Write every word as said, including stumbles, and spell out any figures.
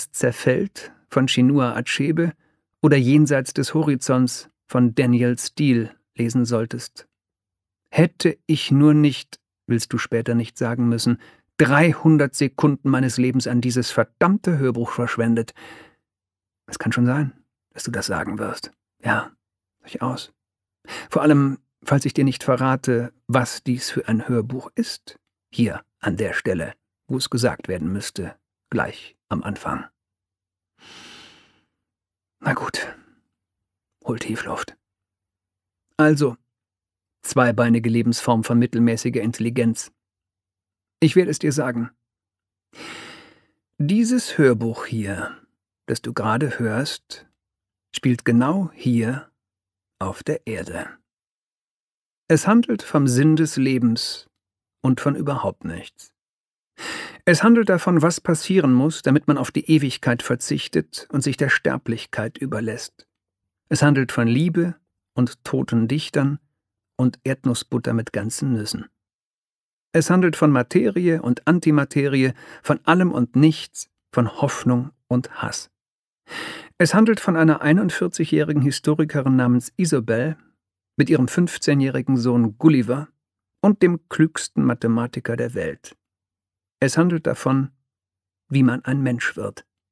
zerfällt von Chinua Achebe oder Jenseits des Horizonts von Daniel Steele lesen solltest. Hätte ich nur nicht, willst du später nicht sagen müssen, dreihundert Sekunden meines Lebens an dieses verdammte Hörbuch verschwendet. Es kann schon sein, dass du das sagen wirst. Ja, durchaus. Vor allem, falls ich dir nicht verrate, was dies für ein Hörbuch ist. Hier, an der Stelle, wo es gesagt werden müsste, gleich am Anfang. Na gut, hol tief Luft. Also, zweibeinige Lebensform von mittelmäßiger Intelligenz. Ich werde es dir sagen. Dieses Hörbuch hier, das du gerade hörst, spielt genau hier auf der Erde. Es handelt vom Sinn des Lebens und von überhaupt nichts. Es handelt davon, was passieren muss, damit man auf die Ewigkeit verzichtet und sich der Sterblichkeit überlässt. Es handelt von Liebe und toten Dichtern und Erdnussbutter mit ganzen Nüssen. Es handelt von Materie und Antimaterie, von allem und nichts, von Hoffnung und Hass. Es handelt von einer einundvierzigjährigen Historikerin namens Isobel mit ihrem fünfzehnjährigen Sohn Gulliver und dem klügsten Mathematiker der Welt. Es handelt davon, wie man ein Mensch wird.